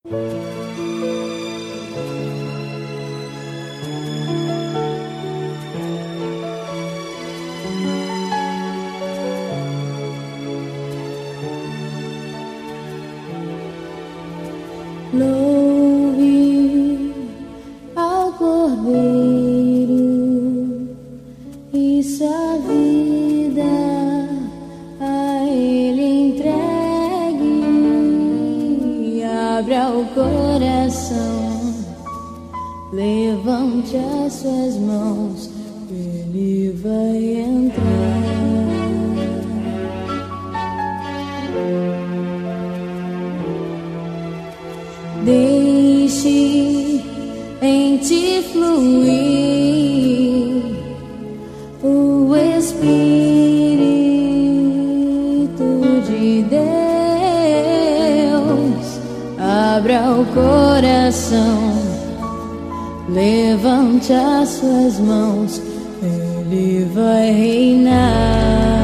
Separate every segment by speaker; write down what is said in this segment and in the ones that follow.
Speaker 1: Louve ao Cordeiro e sua vida a Ele entregue. Abra o coração, levante as suas mãos, Ele vai entrar. Deixe em ti fluir o Espírito de Deus. Abra o coração, levante as suas mãos, Ele vai reinar.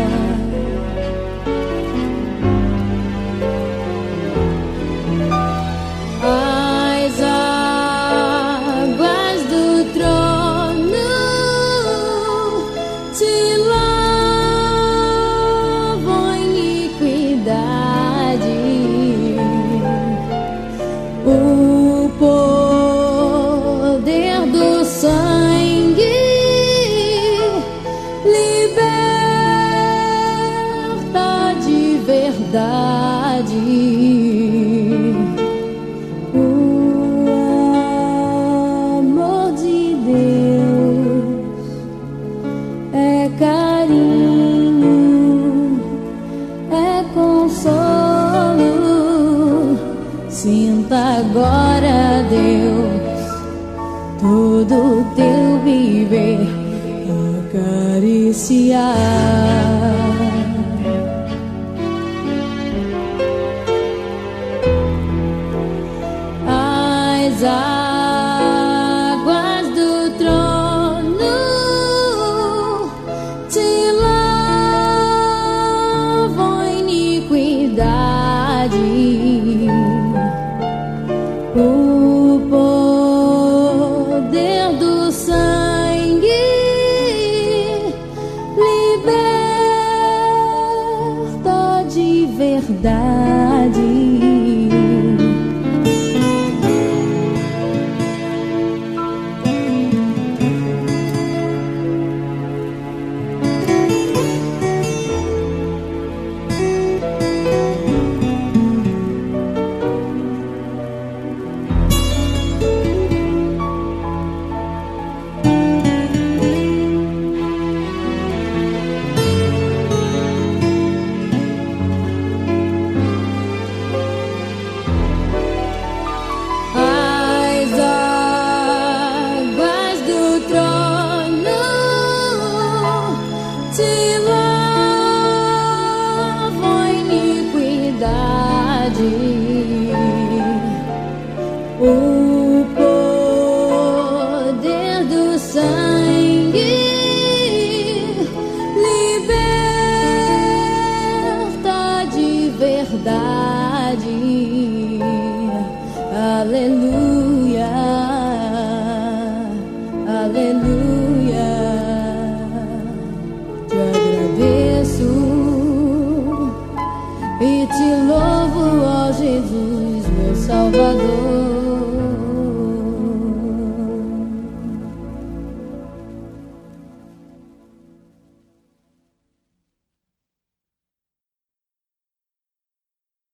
Speaker 1: O poder do sangue liberta de verdade. O amor de Deus é carinho, é consolo. Sinta agora, Deus, todo o teu viver acariciar. As águas do trono te lavam iniquidade. O poder do sangue liberta de verdade. O poder do sangue liberta de verdade. Aleluia, aleluia. Te agradeço e te louvo, ó Jesus, meu Salvador.